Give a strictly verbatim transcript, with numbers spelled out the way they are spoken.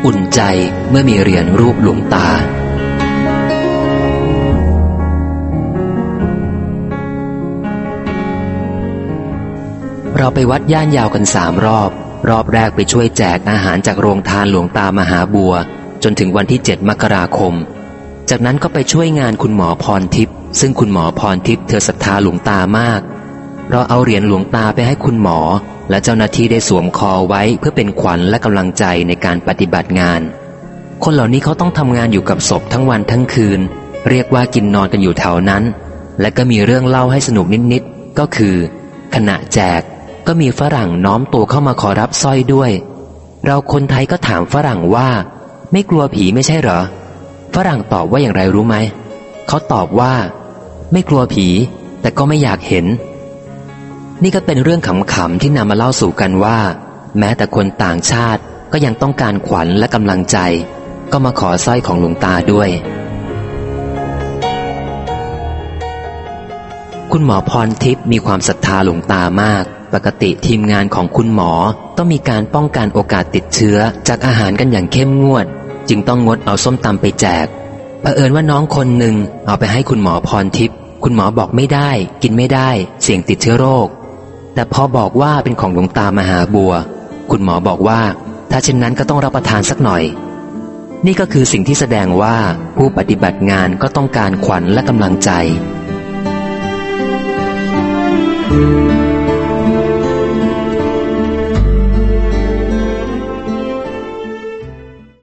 อุ่นใจเมื่อมีเหรียญรูปหลวงตาเราไปวัดย่านยาวกันสามรอบรอบแรกไปช่วยแจกอาหารจากโรงทานหลวงตามหาบัวจนถึงวันที่เจ็ดมกราคมจากนั้นก็ไปช่วยงานคุณหมอพรทิพย์ซึ่งคุณหมอพรทิพย์เธอศรัทธาหลวงตามากเราเอาเหรียญหลวงตาไปให้คุณหมอและเจ้าหน้าที่ได้สวมคอไว้เพื่อเป็นขวัญและกำลังใจในการปฏิบัติงานคนเหล่านี้เขาต้องทำงานอยู่กับศพทั้งวันทั้งคืนเรียกว่ากินนอนกันอยู่แถวนั้นและก็มีเรื่องเล่าให้สนุกนิดๆก็คือขณะแจกก็มีฝรั่งน้อมตัวเข้ามาขอรับสร้อยด้วยเราคนไทยก็ถามฝรั่งว่าไม่กลัวผีไม่ใช่เหรอฝรั่งตอบว่าอย่างไรรู้ไหมเขาตอบว่าไม่กลัวผีแต่ก็ไม่อยากเห็นนี่ก็เป็นเรื่องขำๆที่นำมาเล่าสู่กันว่าแม้แต่คนต่างชาติก็ยังต้องการขวัญและกำลังใจก็มาขอสร้อยของหลวงตาด้วยคุณหมอพรทิพย์มีความศรัทธาหลวงตามากปกติทีมงานของคุณหมอต้องมีการป้องกันโอกาสติดเชื้อจากอาหารกันอย่างเข้มงวดจึงต้องงดเอาส้มตำไปแจกเผอิญว่าน้องคนหนึ่งเอาไปให้คุณหมอพรทิพย์คุณหมอบอกไม่ได้กินไม่ได้เสี่ยงติดเชื้อโรคแต่พอบอกว่าเป็นของหลวงตามหาบัวคุณหมอบอกว่าถ้าเช่นนั้นก็ต้องรับประทานสักหน่อยนี่ก็คือสิ่งที่แสดงว่าผู้ปฏิบัติงานก็ต้องการขวัญและกำลังใจ